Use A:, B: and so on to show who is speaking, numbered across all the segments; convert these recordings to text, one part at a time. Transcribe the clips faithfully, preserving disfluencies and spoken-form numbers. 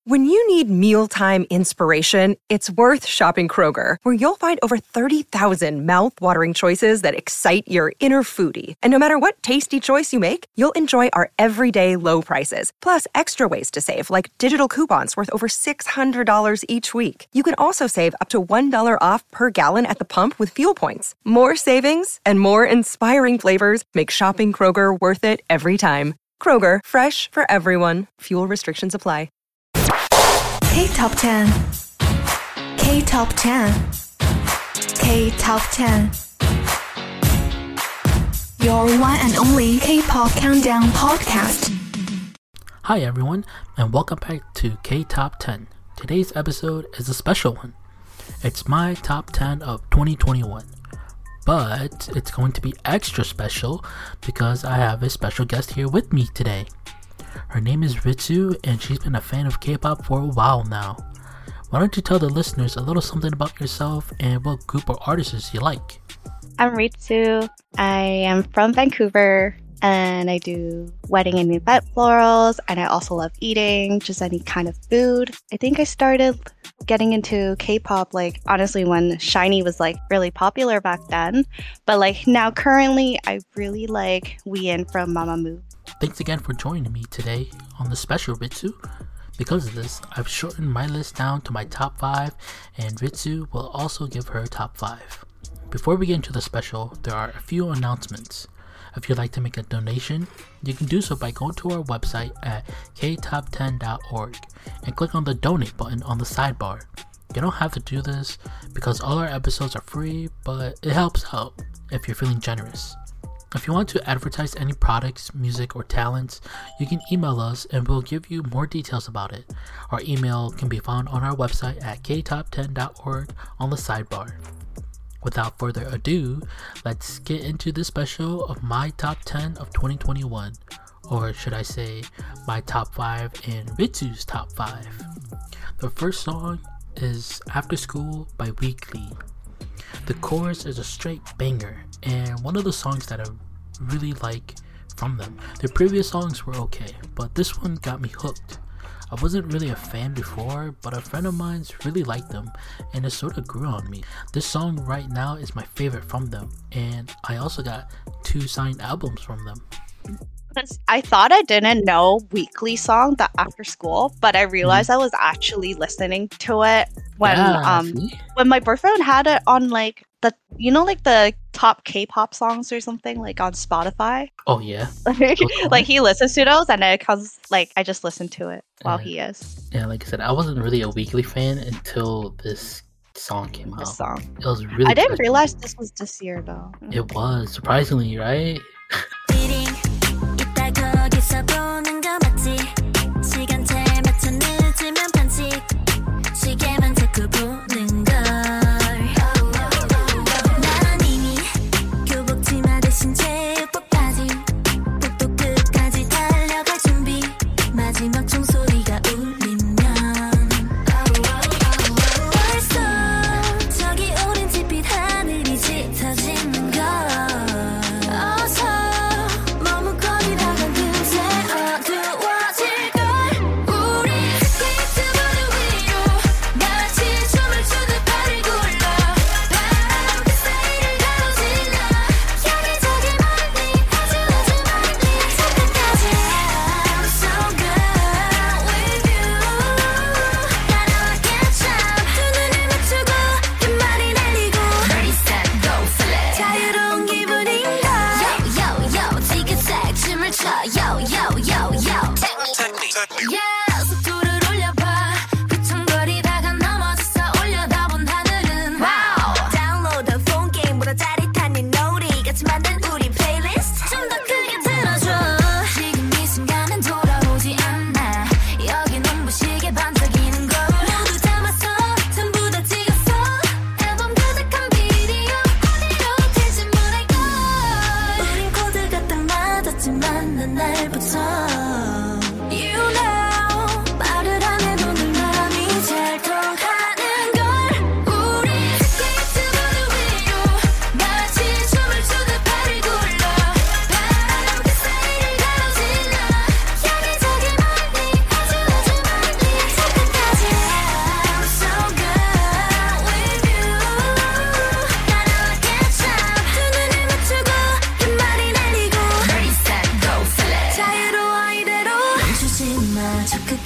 A: When you need mealtime inspiration, it's worth shopping Kroger, where you'll find over thirty thousand mouth-watering choices that excite your inner foodie. And no matter what tasty choice you make, you'll enjoy our everyday low prices, plus extra ways to save, like digital coupons worth over six hundred dollars each week. You can also save up to one dollar off per gallon at the pump with fuel points. More savings and more inspiring flavors make shopping Kroger worth it every time. Kroger, fresh for everyone. Fuel restrictions apply.
B: K-Top ten. K-Top ten. K-Top ten. Your one and only K-Pop Countdown podcast.
C: Hi everyone, and welcome back to K-Top ten. Today's episode is a special one. It's my top ten of twenty twenty-one. But it's going to be extra special because I have a special guest here with me today. Her name is Ritsu, and she's been a fan of K-pop for a while now. Why don't you tell the listeners a little something about yourself and what group or artists you like?
D: I'm Ritsu. I am from Vancouver, and I do wedding and event florals, and I also love eating, just any kind of food. I think I started getting into K-pop, like, honestly, when SHINee was, like, really popular back then. But, like, now currently, I really like Wheein from Mamamoo.
C: Thanks again for joining me today on the special, Ritsu. Because of this, I've shortened my list down to my top five, and Ritsu will also give her top five. Before we get into the special, there are a few announcements. If you'd like to make a donation, you can do so by going to our website at k top ten dot org and click on the donate button on the sidebar. You don't have to do this because all our episodes are free, but it helps out if you're feeling generous. If you want to advertise any products, music, or talents, you can email us and we'll give you more details about it. Our email can be found on our website at k top ten dot org on the sidebar. Without further ado, let's get into this special of my top ten of twenty twenty-one, or should I say, my top five and Ritsu's top five. The first song is After School by Weekly. The chorus is a straight banger, and one of the songs that I really like from them. Their previous songs were okay, but this one got me hooked. I wasn't really a fan before, but a friend of mine's really liked them, and it sort of grew on me. This song right now is my favorite from them, and I also got two signed albums from them.
D: I thought I didn't know Weekly song, the After School, but I realized mm. I was actually listening to it when
C: yeah,
D: um see? when my boyfriend had it on, like, the, you know, like the top K-pop songs or something, like on Spotify.
C: Oh yeah.
D: Like he listens to those, and it comes, like, I just listen to it while
C: yeah.
D: he is.
C: Yeah, like I said, I wasn't really a Weekly fan until this song came
D: this
C: out.
D: Song.
C: It was really.
D: I didn't
C: good.
D: realize this was this year though.
C: It was, surprisingly, right?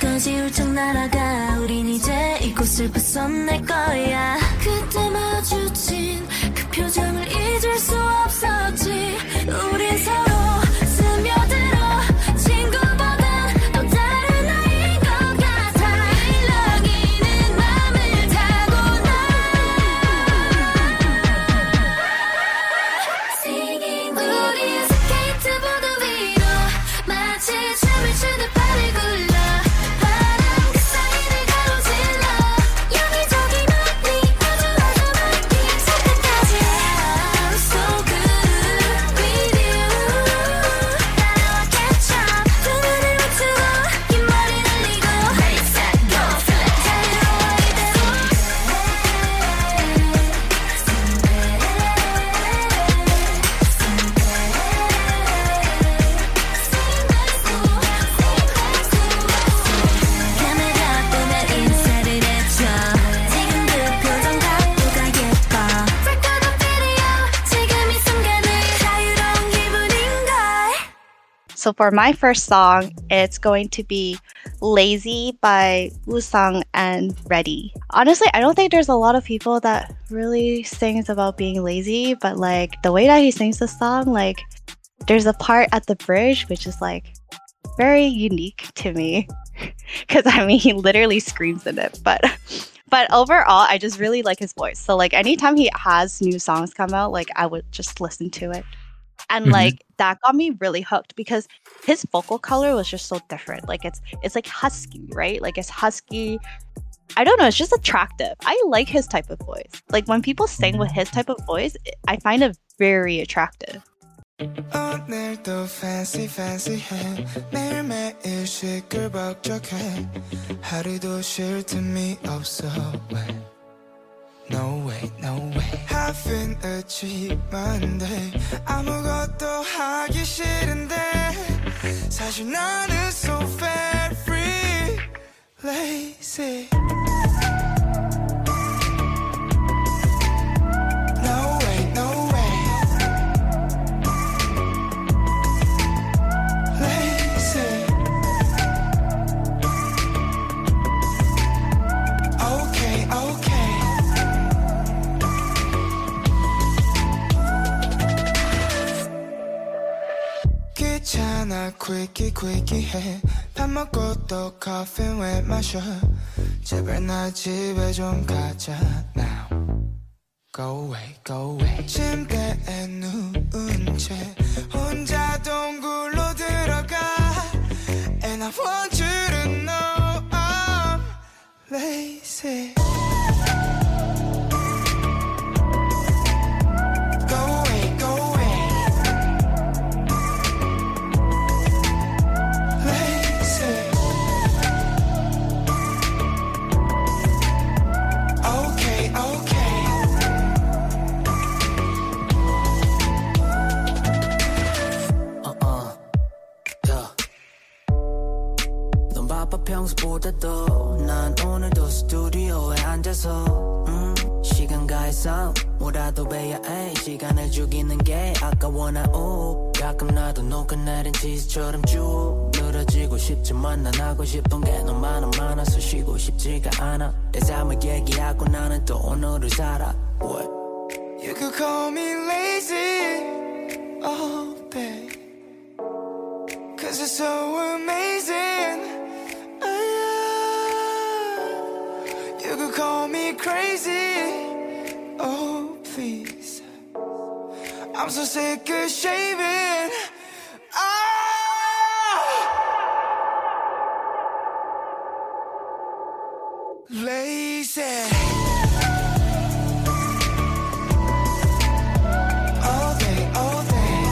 E: 어디까지 훌쩍 날아가 우린 이제 이곳을 벗어날 거야 그때 마주친 그 표정을 잊을 수 없었지 우린 서로 스며들어 친구보단 또 다른 아이인 것 같아 일렁이는 맘을 타고나 Singing 우린 스케이트보드 위로 마치 춤을 추듯 발을 굴러 바람 그 사이를 가로질러 여기저기 멀리 아주 아주 멀리 살 때까지 I'm so good with you 따라와 catch up 두 눈을 맞추고 긴 머리 날리고 Ready set go flip 자유로워 카메라 보며 인사를 해줘 지금 그 표정 각도가 예뻐 Record on video 지금 이 순간을 자유로운 기분인걸
D: So for my first song, it's going to be Lazy by Woo-sung and Ready. Honestly, I don't think there's a lot of people that really sings about being lazy, but like the way that he sings the song, like there's a part at the bridge which is like very unique to me. Cause I mean he literally screams in it. But but overall I just really like his voice. So like anytime he has new songs come out, like I would just listen to it. And
C: Mhm.
D: like that got me really hooked because his vocal color was just so different. Like it's it's like husky, right? Like it's husky. I don't know, it's just attractive. I like his type of voice. Like when people sing with his type of voice, I find it very attractive.
F: 오늘도 fancy fancy해 매일매일 시끌벅적해 하루도 쉴 틈이 없어 왜 No way, no way Having achievement day 아무것도 하기 싫은데 사실 나는 so very free Lazy No way, no way Lazy Okay, okay 귀찮아 quickie quickie 해 밥 먹고 또 커피 왜 마셔 제발 나 집에 좀 가자 now Go away go away 침대에 누운 채 혼자 동굴로 들어가 And I want you to know I'm lazy Go away go away Lazy Okay okay
G: uh-uh. Yeah. 넌 바빠 평소보다도 난 오늘도 스튜디오에 앉아서 음, 시간 가해서 뭐라도 배야 해 시간을 죽이는 게 아까워 나 오 가끔 나도 녹아 내린 치즈처럼 쭉 늘어지고 싶지만 난 하고 싶은 게 너무 많아 많아서 쉬고 싶지가 않아 내 삶을 얘기하고 나는 또 오늘을 살아 What?
F: You could call me lazy all day Cause it's so amazing Ah, You could call me crazy Oh please I'm so sick of shaving Ah, Lazy All day, all day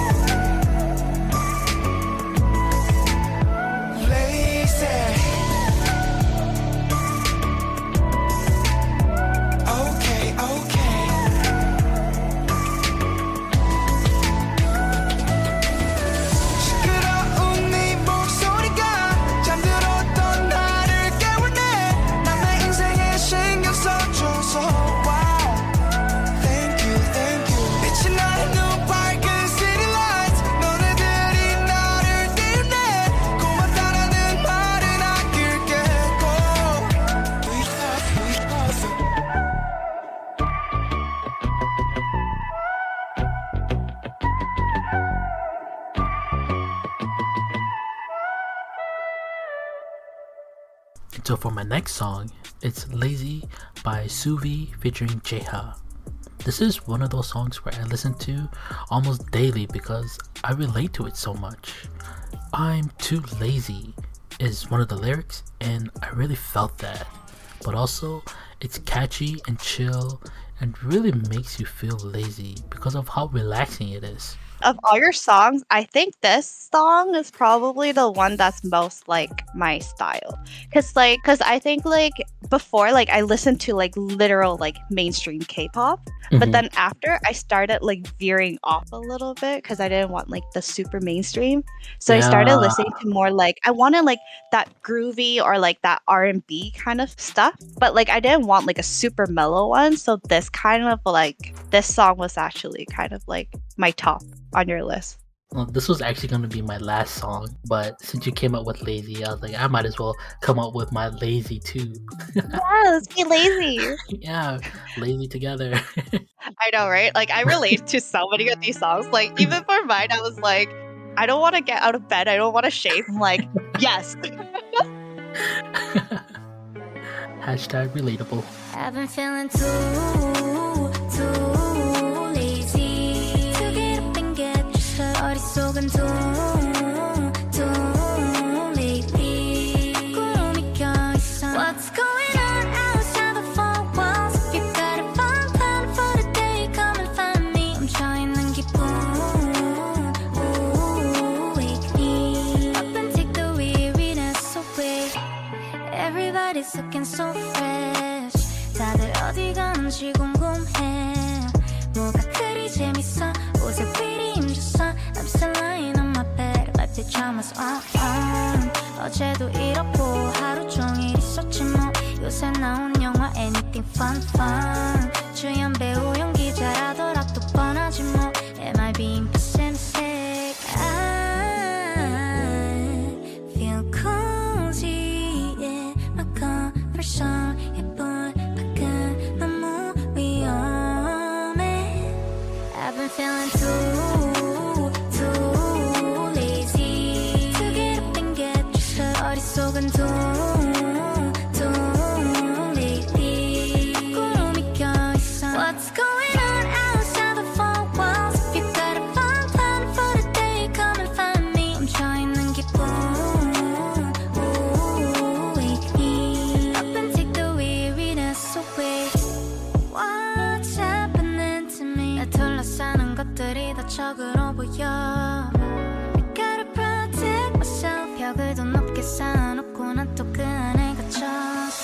F: Lazy Okay, okay 시끄러운 네 목소리가 잠들었던 나를 깨우네 난 내 인생에 신경 써
C: So for my next song, it's Lazy by Suvi featuring Jeha. This is one of those songs where I listen to almost daily because I relate to it so much. I'm too lazy is one of the lyrics, and I really felt that. But also, it's catchy and chill and really makes you feel lazy because of how relaxing it is.
D: Of all your songs, I think this song is probably the one that's most like my style. Cause like, cause I think like before, like I listened to like literal like mainstream K-pop,
C: Mhm.
D: but then after I started like veering off a little bit because I didn't want like the super mainstream. So I started
C: Yeah.
D: listening to more like I wanted like that groovy or like that R and B kind of stuff, but like I didn't want like a super mellow one. So this kind of like this song was actually kind of like my top on your list.
C: Well, this was actually going to be my last song, but since you came up with Lazy, I was like, I might as well come up with my Lazy too.
D: Yeah, let's be lazy.
C: Yeah, lazy together.
D: I know, right? Like I relate to so many of these songs. Like even for mine, I was like, I don't want to get out of bed. I don't want to shave. I'm like, yes.
C: Hashtag relatable.
E: I've been feeling too, too lazy to get up and get dressed. 머릿속은 둥, 둥 lately. 구름이 껴있어. What's going on outside the four walls? If you got a fun plan for the day, come and find me. 멈춰있는 기분. Ooh, wake me up and take the weariness away. Everybody's looking so fresh. 다들 어디 가는지 궁금해. 뭐가 그리 재밌어. 옷에 pretty 힘줬어. I'm still lying on my bed. My pajamas on, on. 어제도 이렇고 하루 종일 있었지 뭐. 요새 나온 영화 anything fun fun. 주연 배우 연기 잘하더라 또 뻔하지 뭐. Am I being pessimistic? I feel cozy in my comfort zone. 예쁜 밖은 너무 위험해. I've been feeling too, too lazy to get up and get dressed. 머릿속은 둥, 둥 lately. 구름이 껴있어. What's going on outside the four walls? If you got a fun plan for the day, come and find me. 멈춰있는 기분. Ooh, wake me up and take the weariness away. What's happening to me? 나 둘러싸는 것들이 다 적으로 보여. I gotta protect myself. 벽을 더 높게 쌓아놓고 난 또 그 안에 갇혀서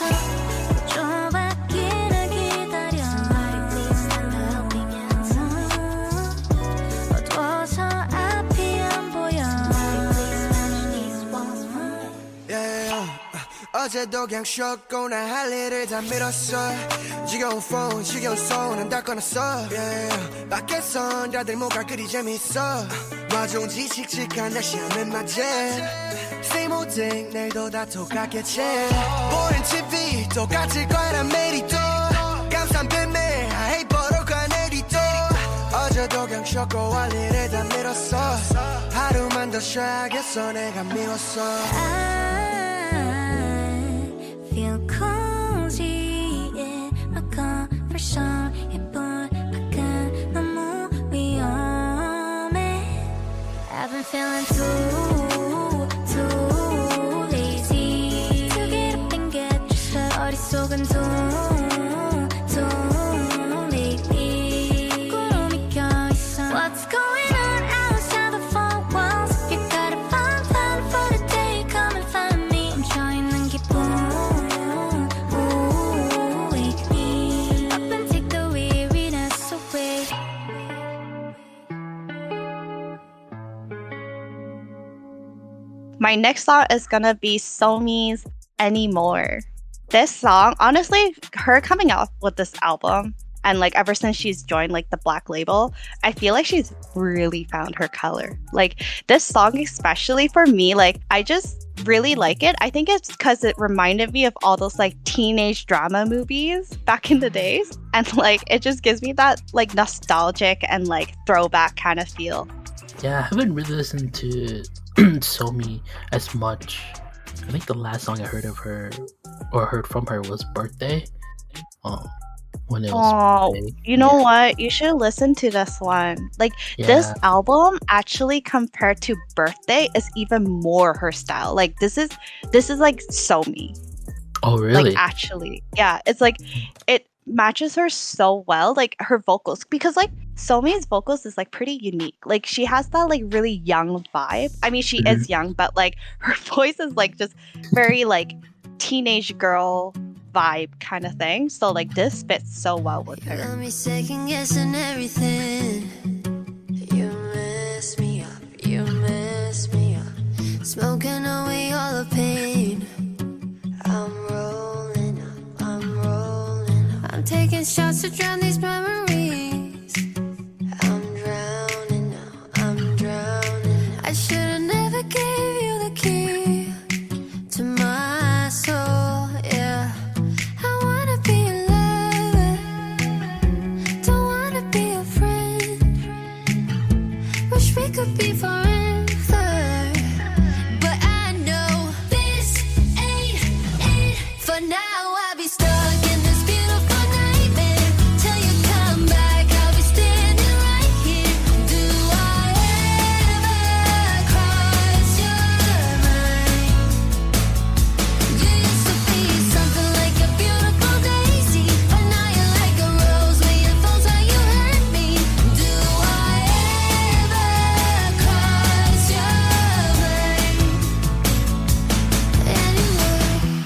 E: 좁아기를 기다려. Somebody please stand helping hand. 어두워서 앞이 안 보여. Somebody please manage these walls for me.
F: yeah. 어제도 그냥 쉬었고 나 할 일을 다 밀었어. 지겨운 폰 지겨운 손은 다 꺼놨어. yeah. 밖에선 다들 뭐가 그리 재밌어. 와종지 칙칙한 날씨하면 맞아. Same old thing 내일도 다 똑같겠지. 보는 티비 똑같을 거야 난 매일이 또. 감싼 뱀에 I hate 버럭한 내리도. 어제도 그냥 쉬었고 할 일을 다 밀었어. 하루만 더 쉬어야겠어 내가 미웠어.
E: I feel cozy in my comfort zone. 예쁜 밖은 너무 위험해. I've been feeling too, too lazy to get up and get dressed. 머릿속은 둥, 둥 lately. 구름이 껴있어. What's going on outside the four walls? If you got a fun plan for the day, come and find me. 멈춰있는 기분. Ooh, wake me up and take the weariness away.
D: My next song is gonna be Somi's Anymore. This song, honestly, her coming out with this album and like ever since she's joined like the Black Label, I feel like she's really found her color. Like this song, especially for me, like I just really like it. I think it's because it reminded me of all those like teenage drama movies back in the days, and like it just gives me that like nostalgic and like throwback kind of feel.
C: Yeah, I haven't really listened to Somi as much. I think the last song I heard of her or heard from her was Birthday. Um, when it was
D: Oh,
C: big.
D: you know
C: Yeah.
D: what? You should listen to this one. Like
C: Yeah.
D: this album actually compared to Birthday is even more her style. Like this is this is like so me.
C: Oh, really?
D: Like actually. Yeah, it's like it matches her so well, like her vocals, because like Somi's vocals is like pretty unique. Like she has that like really young vibe. I mean, she
C: Mhm.
D: is young, but like her voice is like just very like teenage girl vibe kind of thing. So like this fits so well with her.
E: Got me second guessing everything. You mess me up, you mess me up. Smoking away all the pain. I'm rolling up, I'm rolling up. I'm taking shots to drown these memories. I'm drowning now, I'm drowning. I should've never gave you the key to my soul, yeah. I wanna be a lover, don't wanna be a friend. Wish we could be forever, but I know this ain't it. For now I'll be stuck in this beautiful nightmare. Till you come back, I'll be standing right here. Do I ever cross your mind? You used to be something like a beautiful daisy, but now you're like a rose where your thorns how you hurt me. Do I ever cross your mind anymore?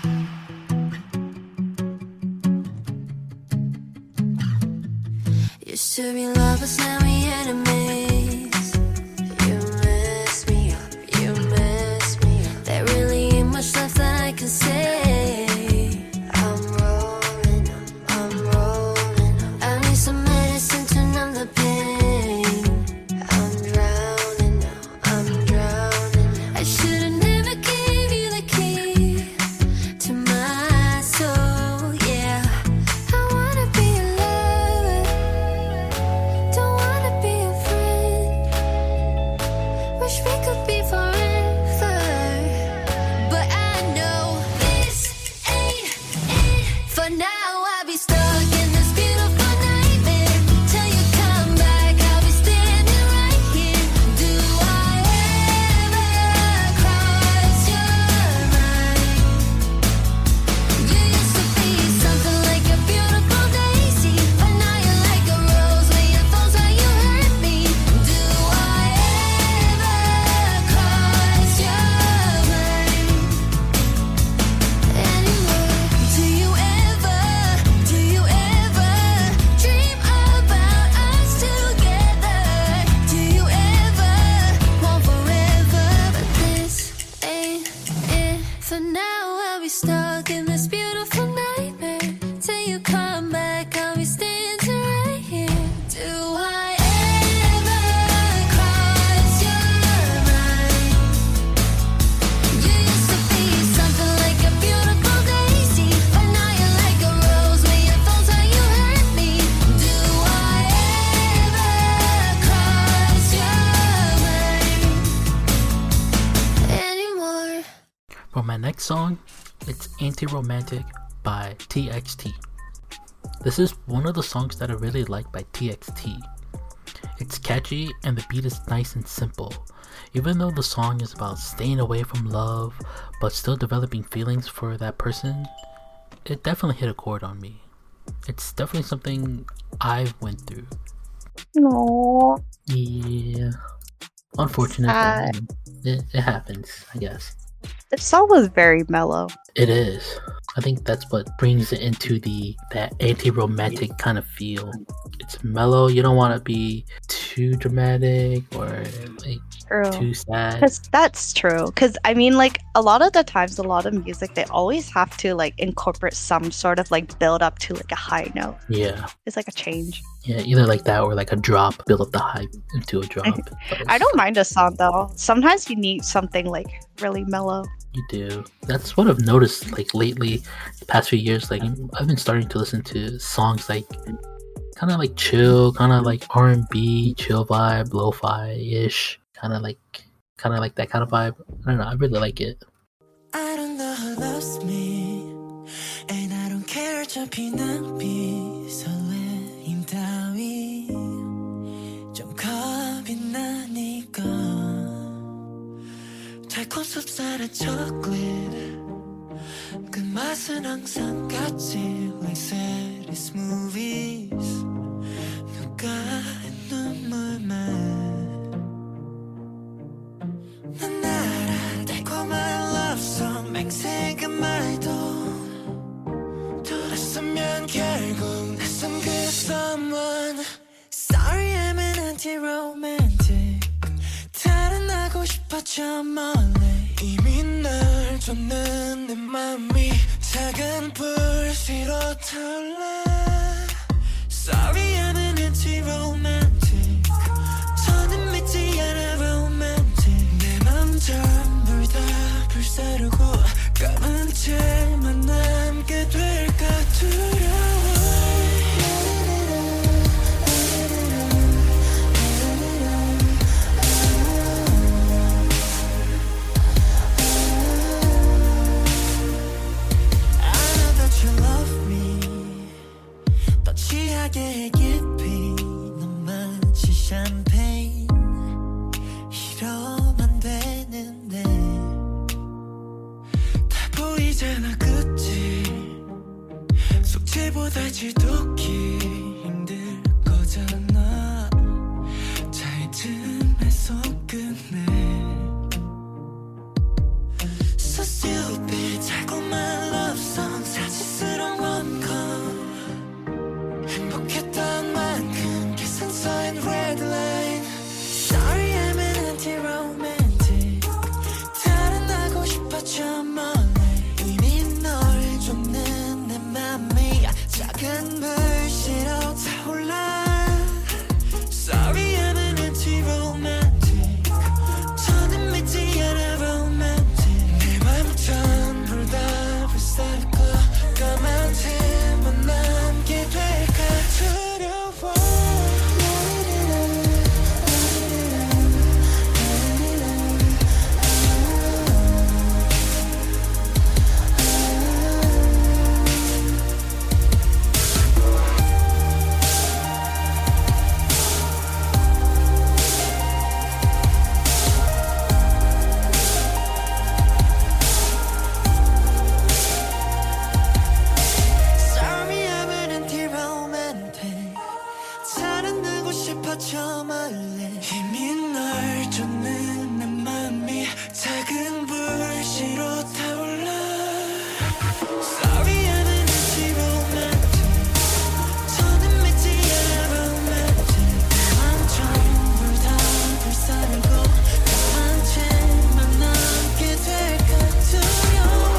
E: Used to be lovers, now we enemies. You mess me up, you mess me up. There really ain't much left that I can say. I'm rolling up, I'm rolling up. I need some medicine to numb the pain. I'm drowning now, I'm drowning. I should've never gave you the key to my soul, yeah. I wanna be a lover, don't wanna be a friend. Wish we could be forever, but I know this ain't it. For now I'll be stuck in this beautiful nightmare. Till you come back, I'll be standing right here. Do I ever cross your mind? You used to be something like a beautiful daisy, but now you're like a rose where your thorns how you hurt me. Do I ever cross your mind anymore? Do you ever, do you ever dream about us together? Do you ever want forever? But this ain't it. For now I'll be stuck in this beautiful nightmare. Till you come back, I'll be standing right here. Do I ever cross your mind? You used to be something like a beautiful daisy, but now you're like a rose where your thorns how you hurt me. Do I ever cross your mind anymore?
C: For my next song, it's Anti-Romantic by T X T. This is one of the songs that I really like by T X T. It's catchy and the beat is nice and simple. Even though the song is about staying away from love but still developing feelings for that person, it definitely hit a chord on me. It's definitely something I've went through.
D: No.
C: Yeah. Unfortunate.
D: Sad.
C: but, It, it happens, I guess.
D: This song was very mellow.
C: It is. I think that's what brings it into the that anti-romantic kind of feel. It's mellow. You don't want to be too dramatic or like
D: True.
C: too sad.
D: Because that's true. Because I mean, like a lot of the times, a lot of music they always have to like incorporate some sort of like build up to like a high note.
C: Yeah,
D: It's like a change.
C: yeah. Either like that or like a drop. Build up the hype into a drop.
D: I don't mind a song though. Sometimes you need something like really mellow.
C: You do. That's what I've noticed like lately, the past few years. Like I've been starting to listen to songs like kind of like chill, kind of like R and B, chill vibe, lo-fi ish, kind of like kind of like that kind of vibe. I don't know. I really like it.
F: I don't know who loves me And I don't care 어차피 낭비 설레임 따위 좀 겁이 나니까 달콤 섭쌀한 초콜릿 그 맛은 항상 같지 Like series movies 누가의 눈물만 난 알아 달콤한 love song 맹세가 말도 돌았으면 결국 낯선 그 someone Sorry I'm an anti-romantic 달아나고 싶어 저 멀리 이미 널 줬는 내 맘이 작은 불씨로 타올라 Sorry I'm an anti-romantic 저는 믿지 않아 romantic 내 맘 전부 다 불사르고 까만 채만 남게 될까 두려워 취하게 깊이 넌 마치 샴페인 이러면 되는데 다 보이잖아 그치 숙제보다 지독히 힘들 거잖아 잘 틈에 속끝내 So stupid 달콤한 love song 사치스러운 rom-com 행복했던 만큼 계산서엔 red line Sorry I'm an anti-romantic 달아나고 싶어 저 멀리 이미 널 줬는 내 맘이 작은 불씨로 타올라 Sorry I'm an anti-romantic 저는 믿지 않아 romantic 내 맘 전부 다 불살고 까만 틈만 남게 될까 두려워 Sorry I'm an anti-romantic 달아나고 싶어 저 멀리 이미 널 줬는 내 맘이 작은 불씨로 타올라 Sorry I'm an anti-romantic 저는 믿지 않아 romantic 내 맘 전부 다 불사르고 까만 채만 남게 될까 두려워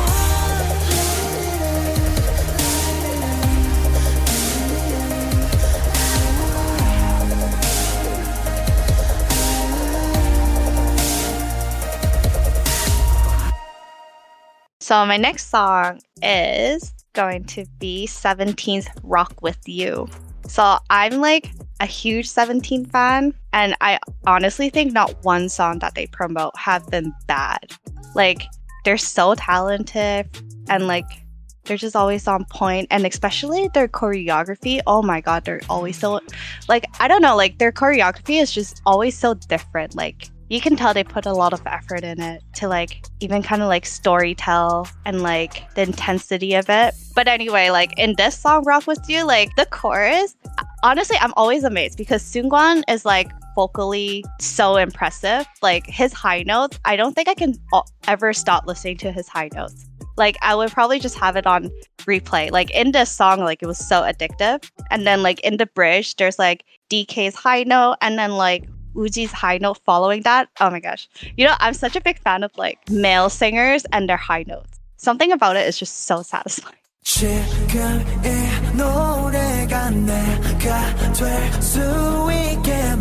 D: So my next song is going to be seventeen's Rock With You. So I'm like a huge seventeen fan, and I honestly think not one song that they promote have been bad. Like, they're so talented, and like they're just always on point, and especially their choreography. Oh my god, they're always so like I don't know, like their choreography is just always so different. Like you can tell they put a lot of effort in it to like even kind of like story tell and like the intensity of it. But anyway, like in this song Rock With You, like the chorus, honestly I'm always amazed because Seungkwan is like vocally so impressive. Like his high notes, I don't think I can ever stop listening to his high notes. Like I would probably just have it on replay. Like in this song, like it was so addictive. And then like in the bridge, there's like D K's high note and then like Uji's high note following that. Oh my gosh. You know, I'm such a big fan of like male singers and their high notes. Something about it is just so satisfying.
F: 지금 이 노래가 내가 될 수 있게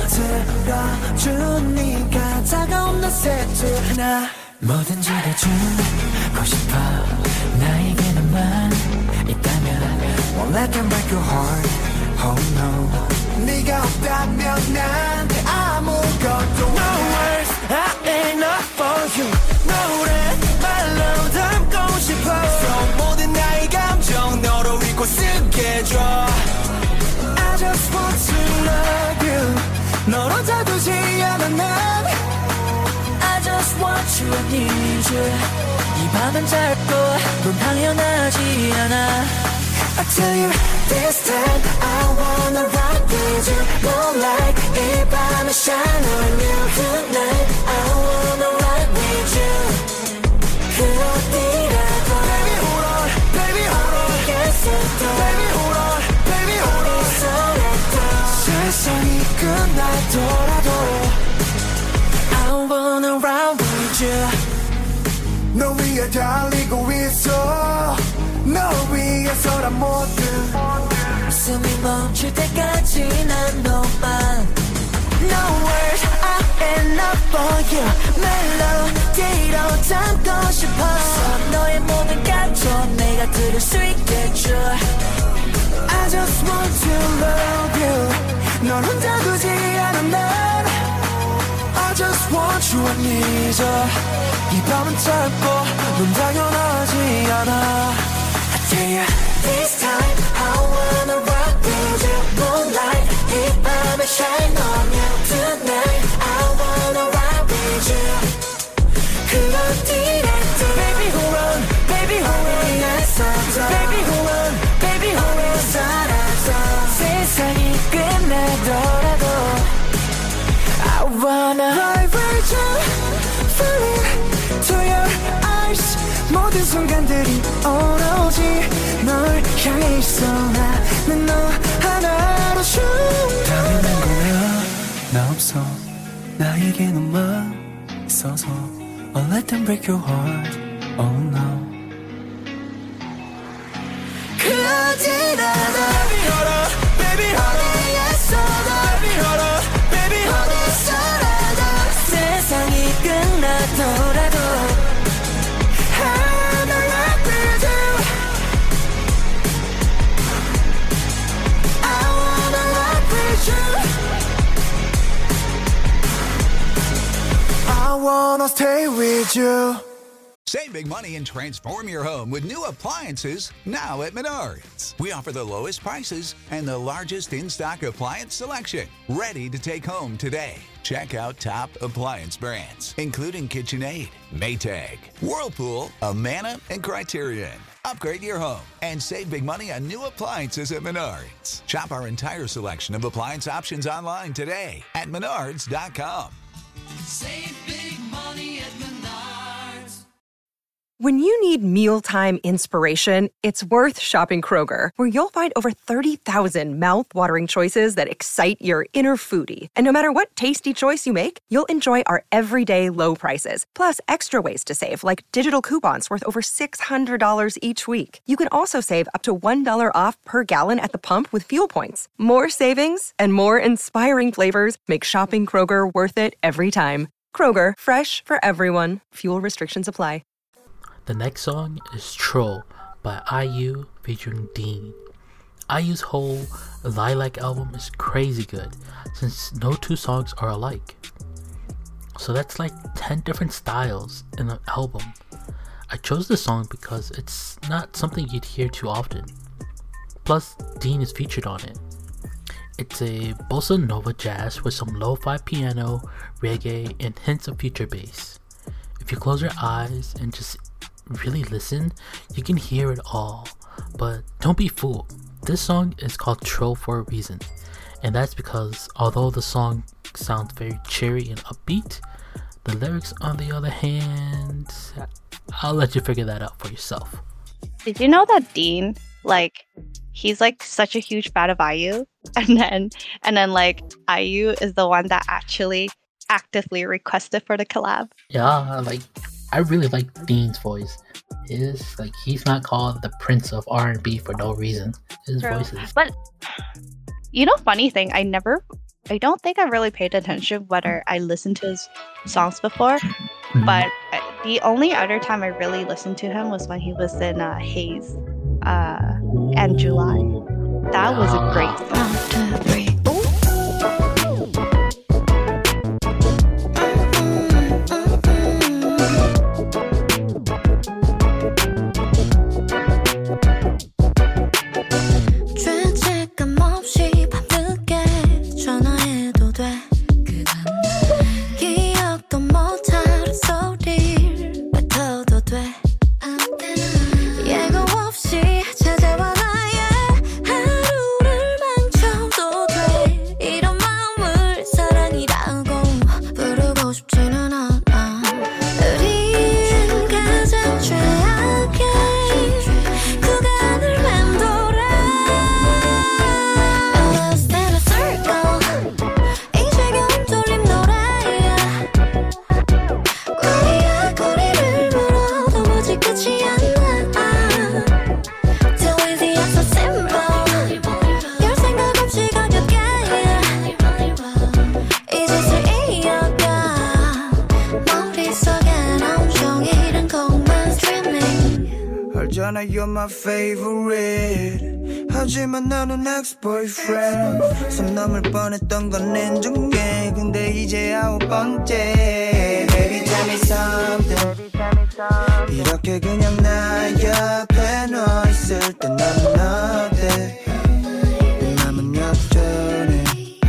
F: 만들어주니까 다가온 너 새투 나 뭐든지 다 주고 싶어 나에게는만 있다면 Won't let them break your heart Oh no 네가 없다면 난 아무것도 No words I ain't enough for you 노래 말로
G: with you 이 밤은 짧고 넌 당연하지 않아 I tell you this time I wanna rock with you Moonlight 이 밤에 shine on you tonight I wanna rock with you 그 어디라도 Baby hold on, baby hold on 어디에서도 Baby hold on, baby hold on 어디서라도 세상이 끝나더라도 I wanna rock with you
F: 너 위에 달리고 있어 너 위해서란 모든
G: 숨이 멈출 때까지 난 너만 No words are enough for you 멜로디로 담고 싶어 너의 모든 감정 내가 들을 수 있겠죠
F: I just want to love you 넌 혼자 두지 않아 난 I just want you I need you 이 밤은 짧고 넌 당연하지 않아
G: Yeah, this time I wanna rock with you Moonlight 이 밤에 shine on you Tonight I wanna rock with you 그 어디라도 Baby hold on, baby hold on 어디에서도 Baby hold on, baby hold on 어디서라도 세상이 끝나더라도 I wanna
F: Ride with you Falling to your eyes 모든 순간들이 오로지 널 향해 있어 나는 너 하나로 춤 당연한 거야 나 없어 나에게 너만 있어서 I'll let them break your heart Oh no
G: 그 어디라도 Baby hold on, baby hold on 어디에서도 Baby hold on, baby hold on 어디서라도 세상이 끝나더라도
F: I wanna stay with you
H: Save big money and transform your home with new appliances now at Menards. We offer the lowest prices and the largest in-stock appliance selection. Ready to take home today. Check out top appliance brands, including KitchenAid, Maytag, Whirlpool, Amana, and Criterion. Upgrade your home and save big money on new appliances at Menards. Shop our entire selection of appliance options online today at menards dot com.
G: Save big money at Menards.
A: When you need mealtime inspiration, it's worth shopping Kroger, where you'll find over thirty thousand mouth-watering choices that excite your inner foodie. And no matter what tasty choice you make, you'll enjoy our everyday low prices, plus extra ways to save, like digital coupons worth over six hundred dollars each week. You can also save up to one dollar off per gallon at the pump with fuel points. More savings and more inspiring flavors make shopping Kroger worth it every time. Kroger, fresh for everyone. Fuel restrictions apply.
C: The next song is Troll by I U featuring Dean. I U's whole Lilac album is crazy good since no two songs are alike. So that's like ten different styles in an album. I chose this song because it's not something you'd hear too often. Plus, Dean is featured on it. It's a bossa nova jazz with some lo-fi piano, reggae, and hints of future bass. If you close your eyes and just really listen, you can hear it all. But don't be fooled. This song is called Troll for a reason. And that's because although the song sounds very cheery and upbeat, the lyrics on the other hand, I'll let you figure that out for yourself.
D: Did you know that Dean, like, he's like such a huge fan of I U, and then and then like I U is the one that actually actively requested for the collab?
C: Yeah, like I really like Dean's voice. His like he's not called the Prince of R and B for no reason. His
D: True.
C: voice is.
D: But you know, funny thing, I never, I don't think I really paid attention whether I listened to his songs before.
C: Mhm.
D: But the only other time I really listened to him was when he was in uh, Haze uh, and July. That was a great song.
B: One, two, three.
E: 죄책감 없이 밤늦게 전화해도 돼 기억도 못할 소리를 뱉어
F: 않아 you're my favorite 하지만 나는 ex-boyfriend 선 넘을 뻔했던 건 인정해 근데 이제 아홉 번째 Baby tell me something 이렇게 그냥 나 옆에 너 있을 때 나는 어때 남은 역전해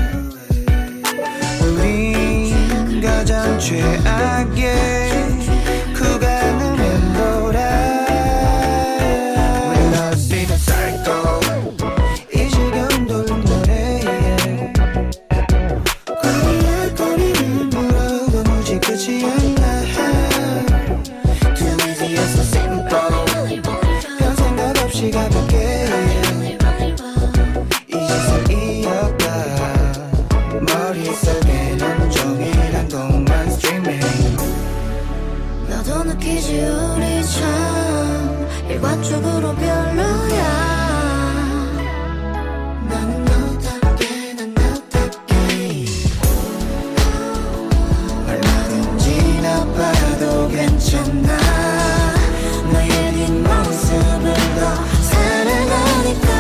F: 우린 가장 최악의 구간을 맴돌아 We're lost in a cycle 이 시간 돌린 노래에 거리에 거리를 물어도 무지 끝이 않나 Too easy and so simple 별 생각 없이 가볍게 이 짓을 이어가 머릿속에 온종일 동안 streaming
E: 너도 느끼지 우리 참 일관적으로 별로야 나는 너답게 난 너답게
F: 얼마든지 나빠도 괜찮아 너의 뒷모습을 더
E: 사랑하니까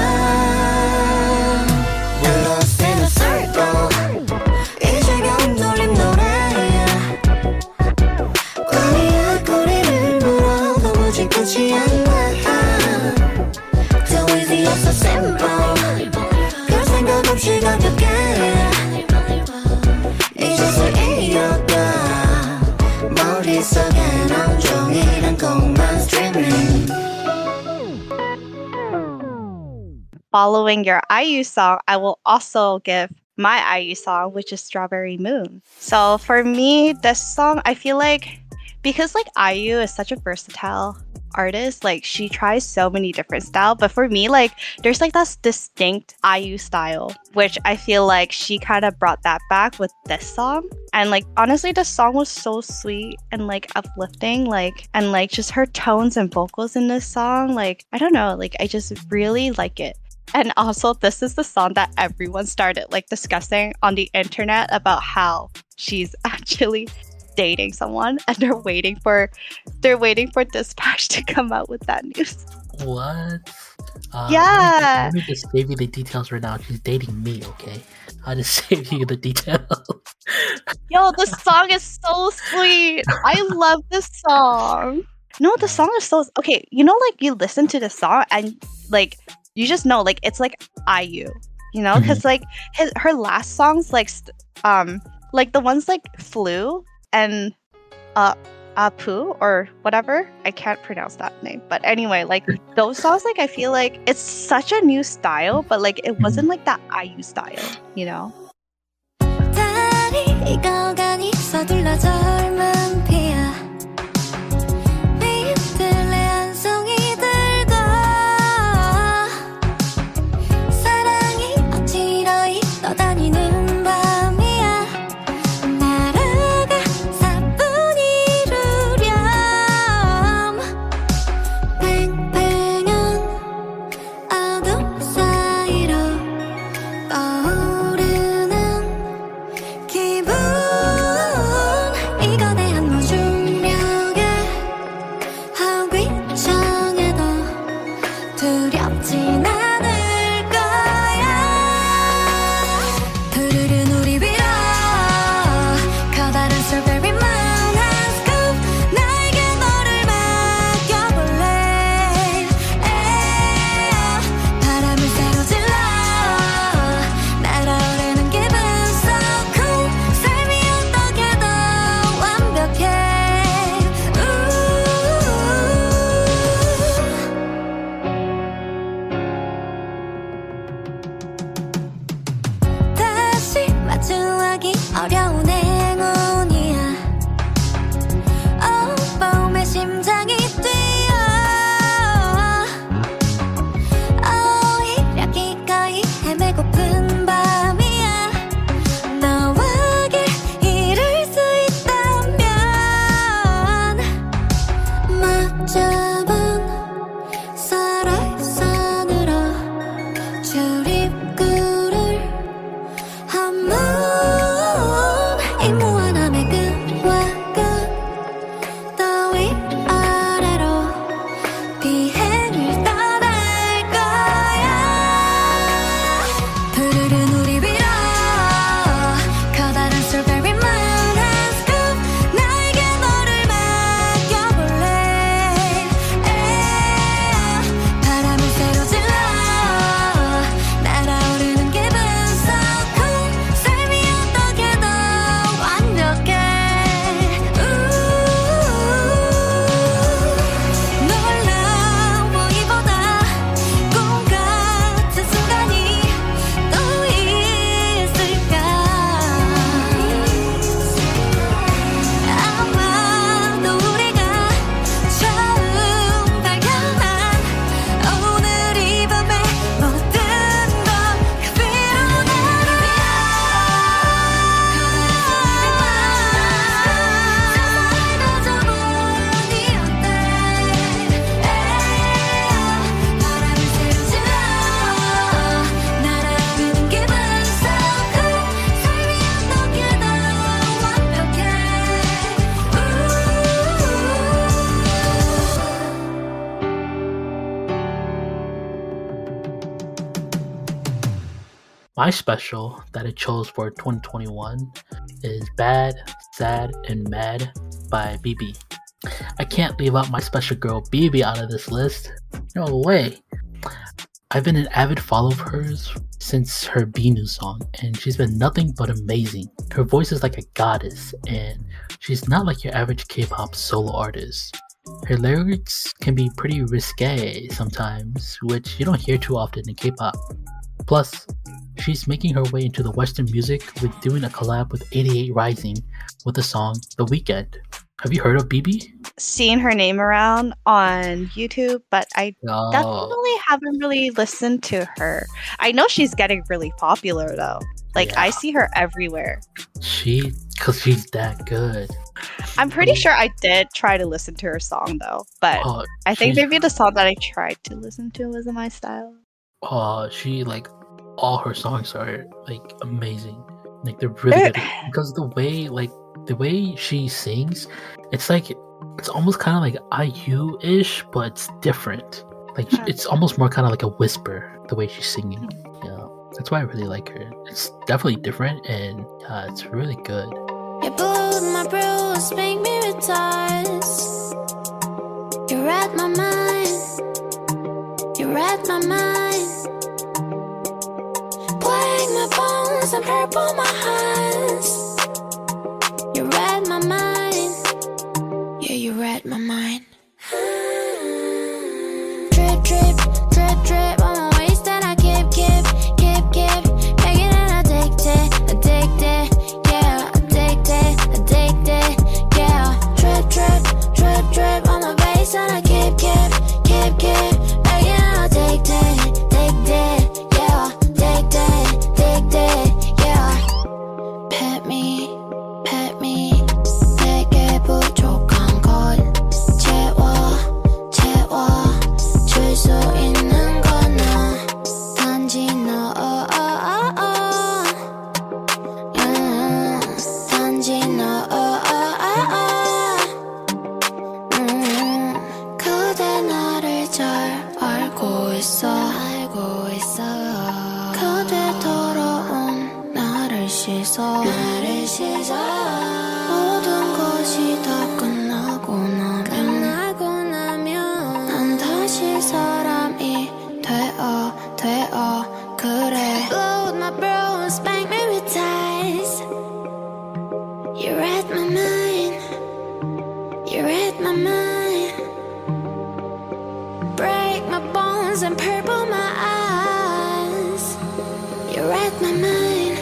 F: We're lost in a circle
E: 이 시간 돌린 노래야
F: 거리에 거리를 물어도 무지 끝이 않나
E: Too easy and so simple
F: 별 생각 없이 가볍게 이 짓을 이어가 머릿속엔 온종일 공만 streaming
D: Following your I U song, I will also give my I U song, which is Strawberry Moon. So for me, this song, I feel like because like I U is such a versatile artist, like she tries so many different styles. But for me, like there's like this distinct I U style, which I feel like she kind of brought that back with this song. And like honestly, the song was so sweet and like uplifting, like and like just her tones and vocals in this song, like I don't know, like I just really like it. And also, this is the song that everyone started like discussing on the internet about how she's actually dating someone, and they're waiting for they're waiting for Dispatch to come out with that news.
C: What? Uh,
D: Yeah.
C: Let me, just, let me just save you the details right now. She's dating me, okay? I'll just save you the details.
D: Yo, this song is so sweet. I love this song. No, the song is so okay. You know, like you listen to the song and like you just know, like it's like I U. You know, because like his her last songs, like st- um, like the ones like Flu and uh Apu or whatever. I can't pronounce that name, but anyway, like those songs, like I feel like it's such a new style, but like it wasn't like that I U style, you know.
E: 달이 익어가니 서둘러 젊은 피야 빛들의 한 송이 들고 사랑이 어지러이 떠다니는 밤이야 나라가 사뿐히 이루렴 팽팽한 어둠 사이로 떠오르는 기분 이거 내 한 무중력에 허귀정해도 두렵진 않을 거야 푸르른 우리 위로 커다란 strawberry moon 한 scoop 나에게 너를 맡겨볼래 에어 바람을 새로질러 날아오르는 기분 so cool 삶이 어떻게도 완벽해 다시 마주하기 어려운 행운이야 봄의 심장이 뛰어 오히려 기꺼이 헤매고픈 밤이야 너와 길 잃을 수 있다면 맞잡은 설화산으로 출입구를 한문
C: My special that I chose for twenty twenty-one is Bad, Sad, and Mad by B B. I can't leave out my special girl B B out of this list. No way. I've been an avid follower of hers since her B News song, and she's been nothing but amazing. Her voice is like a goddess, and she's not like your average K-pop solo artist. Her lyrics can be pretty risque sometimes, which you don't hear too often in K-pop. Plus, she's making her way into the Western music with doing a collab with eighty-eight Rising with the song The Weeknd. Have you heard of B B?
D: Seen her name around on YouTube, but I
C: Oh.
D: definitely haven't really listened to her. I know she's getting really popular though. Like
C: Yeah.
D: I see her everywhere.
C: She, cause she's that good.
D: I'm pretty sure I did try to listen to her song though, but
C: Oh,
D: I think
C: she's-
D: maybe the song that I tried to listen to wasn't my style.
C: Oh, she like all her songs are like amazing. Like they're really good because the way like the way she sings, it's like it's almost kind of like I U ish, but it's different. Like
D: Hmm.
C: it's almost more kind of like a whisper the way she's singing. Yeah, that's why I really like her. It's definitely different, and uh, it's really good.
E: You blew my bruise, make me retires. You read my mind. You read my mind. Black my bones and purple my eyes. You read my mind. Yeah, you read my mind. Drip, drip, drip, drip on my waist that I keep, keep, keep, keep. Making it addicted, addicted. Yeah, addicted, addicted. Yeah, drip, drip, drip, drip on my waist that I keep, keep, keep, keep. Making it addicted, addicted. Yeah, addicted, addicted. Yeah. Pet me, pet me. 내게 부족한 것 채워, 채워. 줄 수 있는 건 너, 단지 너. 음, 단지 너. 음, 그대 나를 잘 알고 있어, 알고 있어. 그대 돌아온 나를 씻어, 나를 씻어. 모든 것이 다 끝나고 나면, 끝나고 나면 난 다시 사람이 되어, 되어. 그래. Blow my bruise, spank me with ties. You read my mind. You read my mind. Break my bones and purple my eyes. You read my mind.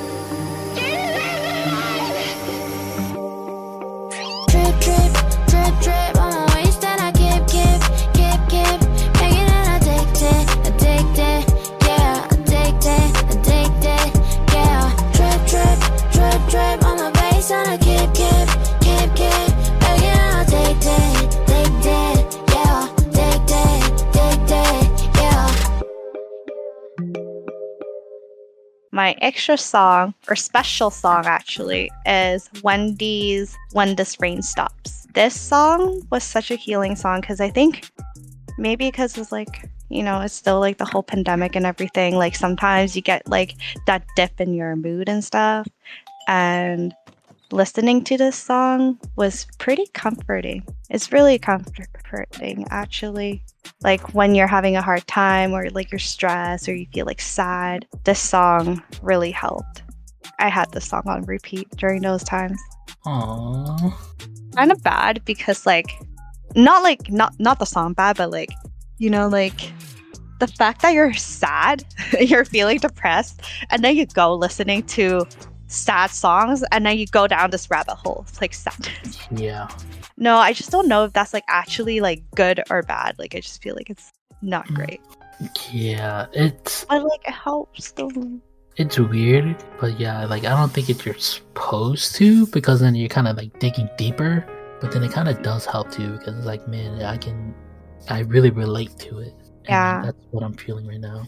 E: Drip, drip, drip, drip on my waist that I keep, keep, keep, keep. Making it addicted, addicted. Yeah, addicted, addicted. Yeah, drip, drip, drip, drip on my waist that I keep, keep, keep, keep. Making it addicted, addicted. Yeah, addicted, addicted. Yeah.
D: My extra song, or special song actually, is Wendy's When This Rain Stops. This song was such a healing song because I think maybe because it's like, you know, it's still like the whole pandemic and everything. Like sometimes you get like that dip in your mood and stuff. And listening to this song was pretty comforting. It's really comforting actually. Like when you're having a hard time or like you're stressed or you feel like sad, this song really helped. I had this song on repeat during those times.
C: Aww.
D: Kind of bad because like not like not not the song bad, but like, you know, like the fact that you're sad, you're feeling depressed, and then you go listening to sad songs and then you go down this rabbit hole. It's like sadness.
C: Yeah.
D: No, I just don't know if that's like actually like good or bad. Like I just feel like it's not great.
C: Yeah. It's
D: But like it helps though.
C: it's weird, but yeah, like I don't think it you're supposed to, because then you're kind of like digging deeper. But then it kind of does help too, because it's like, man, I can, I really relate to it. And
D: Yeah.
C: that's what I'm feeling right now.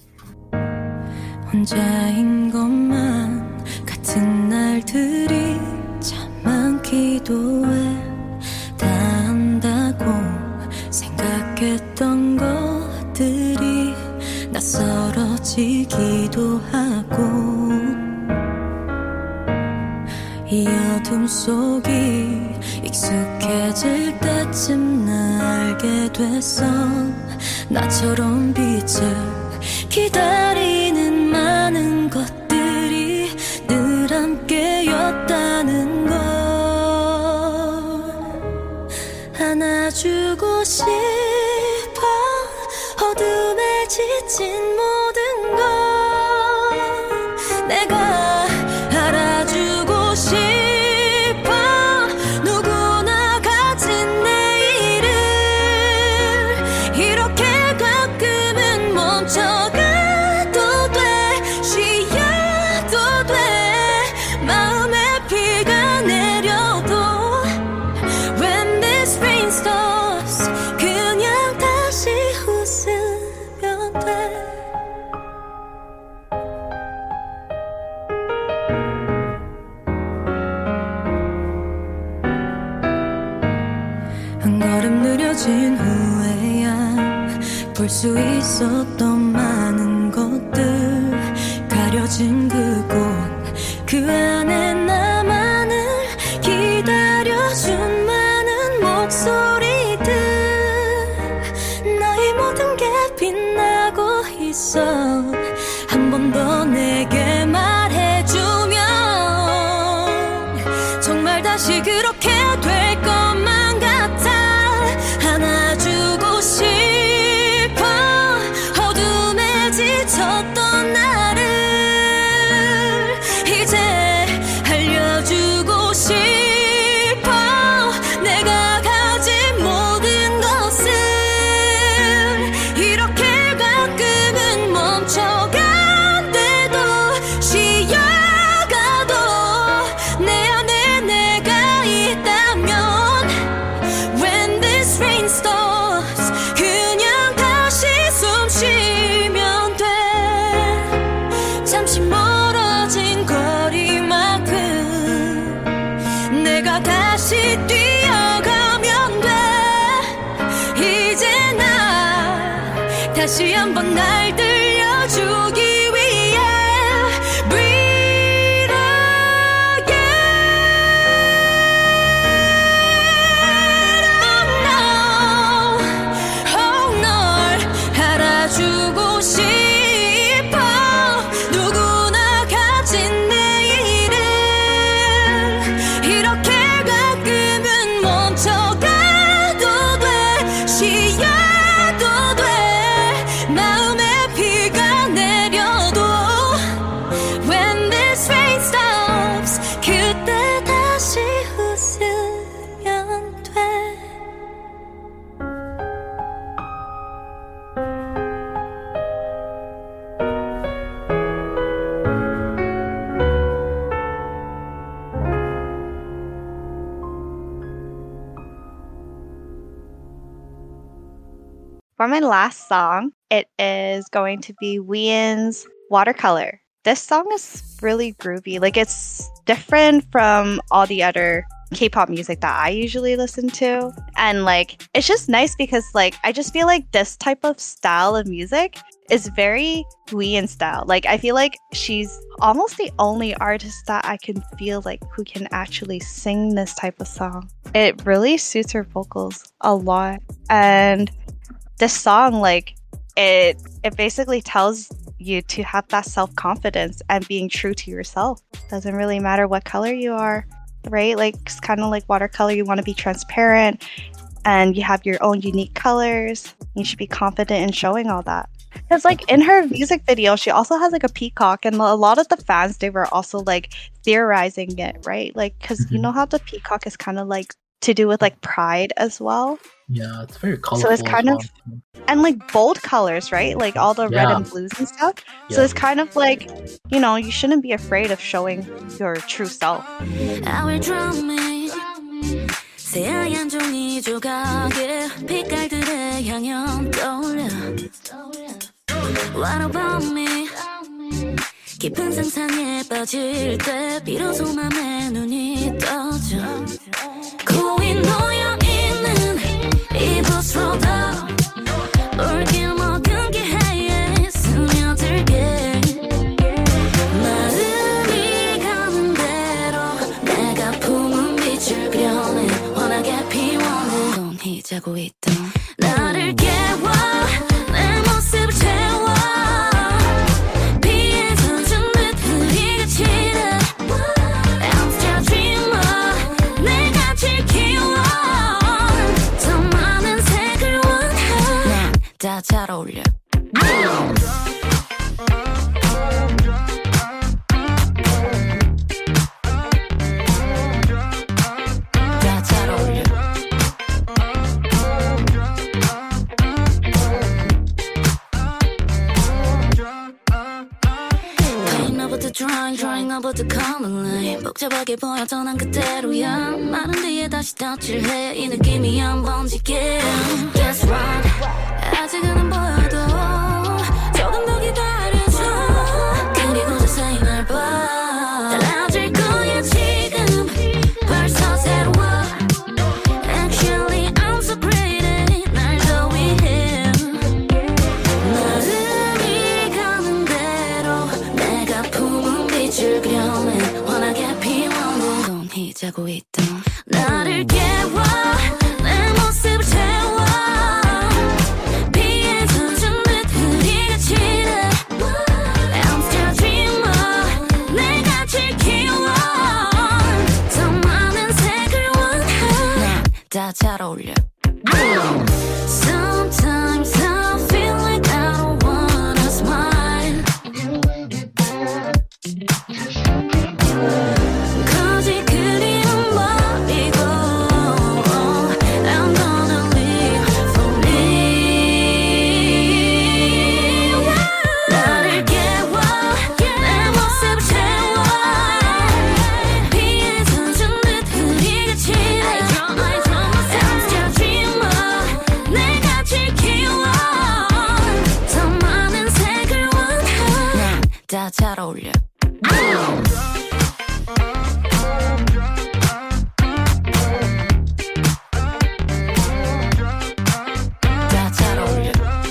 E: 혼자인 것만 같은 날들이 참 많기도 해. 다 안다고 생각했던 것들이
I: 낯설어지기도 하고 이 어둠 속이 익숙해질 때쯤 나 알게 됐어 나처럼 빛을 기다리는 많은 것들이 늘 함께였다는 걸 안아주고 싶어 어둠에 지친 모든 걸 내가 알아주고 싶어 누구나 가진 내일을 이렇게 가끔은 멈춰가도 돼 쉬어도 돼 마음에 비가 내려도 When this rain stops 그냥 다시 웃으면 돼 한 걸음 느려진 후에야 볼 수 있었던 많은 것들 가려진 그곳 그 안에 나만을 기다려준 많은 목소리들 너의 모든 게 빛나고 있어 한 번 더 내게 말해주면 정말 다시 그렇게 될 것만 같아 안아주고 싶어 어둠에 지쳤던 나를 이제 알려주고 싶어 내가 가진 모든 것을 이렇게 가끔은 멈춰간대도 쉬어가도 내 안에 내가 있다면 When this rain stops 그냥 다시 숨 쉬면 돼 잠시 멀어진 거리만큼 내가 다시 뛰어가면 돼 이제 나 다시 한번 날 들려주기 위해 Breathe again Oh no 널 알아주고 싶어 누구나 가진 내일을 이렇게 가끔은 멈춰가도 돼 쉬어도 돼 마음에 비가 내려도 When this rain stops 그때 다시 웃으면 돼
D: For my last song, it is going to be Wheein's Watercolor. This song is really groovy. Like, it's different from all the other K-pop music that I usually listen to. And like, it's just nice because like, I just feel like this type of style of music is very Wheein style. Like, I feel like she's almost the only artist that I can feel like who can actually sing this type of song. It really suits her vocals a lot. And this song, like, it it basically tells you to have that self-confidence and being true to yourself. Doesn't really matter what color you are, right? Like, it's kind of like watercolor. You want to be transparent and you have your own unique colors. You should be confident in showing all that. Because like in her music video, she also has like a peacock, and a lot of the fans, they were also like theorizing it, right? Like, because mm-hmm. you know how the peacock is kind of like to do with like pride as well.
C: Yeah, it's very colorful.
D: So it's kind
C: well.
D: of and like bold colors, right? Like all the
C: yeah.
D: red and blues and stuff.
C: Yeah.
D: So it's kind of like, you know, you shouldn't be afraid of showing your true self.
I: I will drown me. 새하얀 종이 조각에 빛깔들의 향연 떠올려. What about me? 깊은 상상에 빠질 때 비로소 맘에 눈이 떠져. 고이 놓여 있는 이곳으로 더 올길 먹은 기회에
E: 처음부터 trying trying about the common line 복잡하게 보여도 난 그대로야 말은 뒤에 다시 덧칠해 이 느낌이 한 번지게 That's right 아직은 안 보여도 조금 더 기다려줘 그리고 자세히 날 봐 달라질 거야 지금 벌써 새로워 Actually I'm so pretty 날 더 위해 마음이 가는 대로 내가 품은 빛을 그려내 환하게 피워놓은 건 희자고 있던 나를 깨워 내 모습을 채워 비에서 준 듯 흐리게 치네 I'm still dreamer 내가 제일 키워 더 많은 색을 원해 다 잘 어울려 Sometimes I feel like I don't wanna smile 거짓 그리움 버리고 I'm gonna live for me 나를 깨워 내 모습을 채워 비에서 준 듯 흐리게 치네 I'm still dreamer 내가 제일 키워 더 많은 색을 원해 다 잘 어울려 다 잘 어울려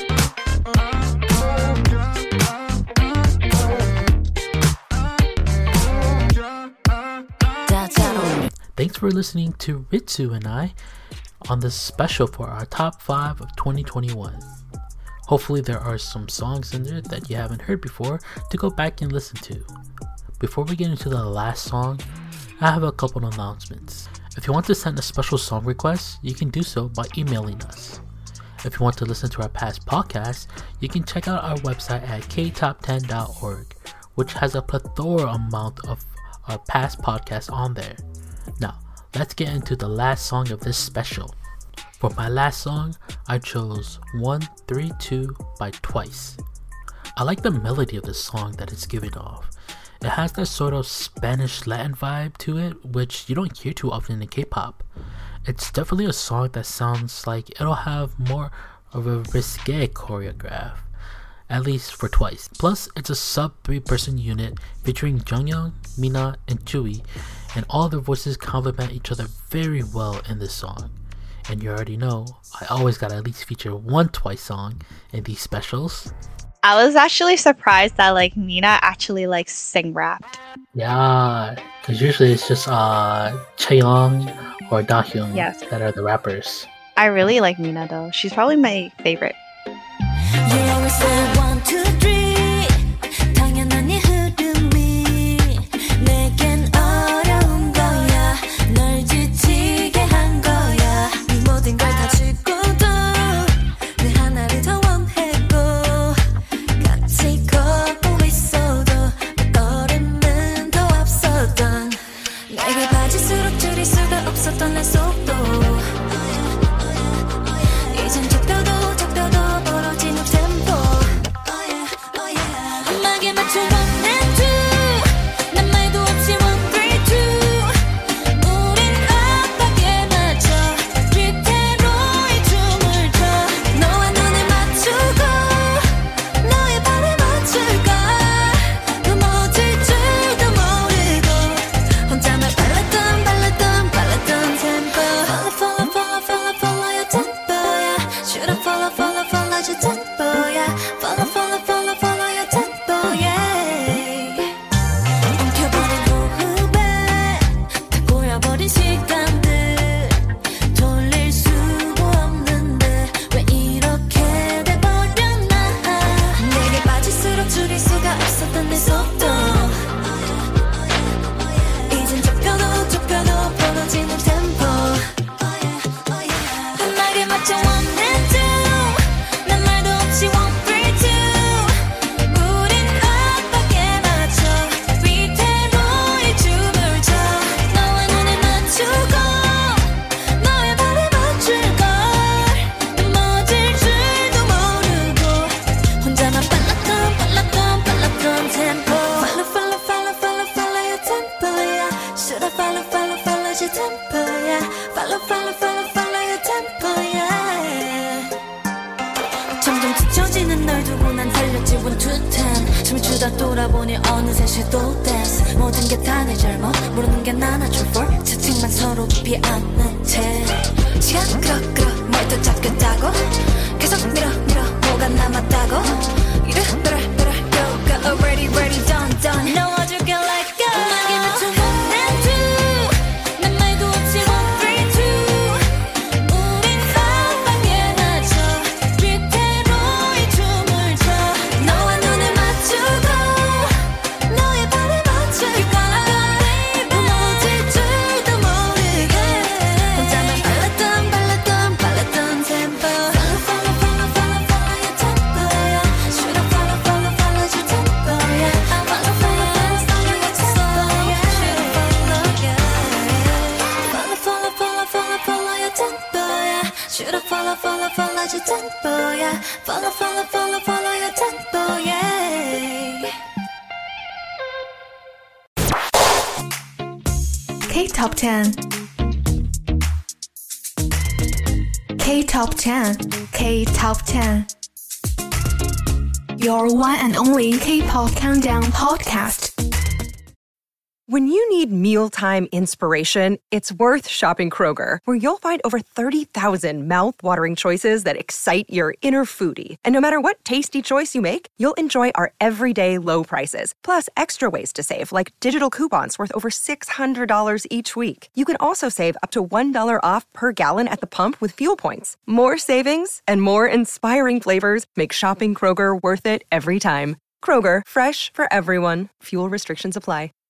E: 다 잘 어울려
C: Thanks for listening to Ritsu and I on this special for our top five of twenty twenty-one. Hopefully there are some songs in there that you haven't heard before to go back and listen to. Before we get into the last song, I have a couple of announcements. If you want to send a special song request, you can do so by emailing us. If you want to listen to our past podcasts, you can check out our website at k top ten dot org, which has a plethora amount of our past podcasts on there. Now, let's get into the last song of this special. For my last song, I chose one three two by Twice. I like the melody of the song that it's giving off. It has that sort of Spanish Latin vibe to it, which you don't hear too often in K-pop. It's definitely a song that sounds like it'll have more of a risque choreograph, at least for Twice. Plus, it's a sub three person unit featuring Jungyoung, Mina, and Chewie, and all their voices complement each other very well in this song. And you already know, I always gotta at least feature one Twice song in these specials.
D: I was actually surprised that like Mina actually like sing rapped.
C: Yeah, because usually it's just uh Chaeyoung or Dahyun
D: Yes.
C: that are the rappers.
D: I really like Mina though. She's probably my favorite.
E: You always say one, two, three 당연한 이 흐름이 내겐 어려운 거야 널 지치게 한 거야 네 모든 걸 다 주고도 늘 하나를 더 원했고 같이 걷고 있어도 몇 걸음은 더 앞섰던 내게 빠질수록 줄일 수가 없었던 내 속도 이젠 적다도 적다도 벌어진 uptempo
I: 딱 돌아보니 어느새 시도 댄스 모든 게 다 내 잘못 모르는 게 나나 true 채팅만 서로 깊이 않는 채 시간 끌어 끌어 뭘 또 잡겠다고 계속 밀어 밀어 뭐가 남았다고 이래 better better go go already ready done done 놓아줄게 like go I'ma give it to one and two 난 말도 없이 one three two 우린 빵빵에 맞춰 위태로 이 춤을 춰 너와 눈을 맞추고 너의 발에 맞춰 You gonna go baby 무너질 줄도 모르게 혼자만 발랐던 발랐던 발랐던 tempo Follow follow follow follow follow your tempo yeah Should I follow follow follow your tempo yeah Follow follow follow follow your tempo yeah Should I follow yeah Follow follow follow follow follow your tempo yeah Should I follow follow follow your tempo yeah Follow follow follow follow your tempo yeah
B: K Top ten. K Top ten. K Top ten. Your one and only K-pop countdown podcast.
A: When you need mealtime inspiration, it's worth shopping Kroger, where you'll find over thirty thousand mouth-watering choices that excite your inner foodie. And no matter what tasty choice you make, you'll enjoy our everyday low prices, plus extra ways to save, like digital coupons worth over six hundred dollars each week. You can also save up to one dollar off per gallon at the pump with fuel points. More savings and more inspiring flavors make shopping Kroger worth it every time. Kroger, fresh for everyone. Fuel restrictions apply.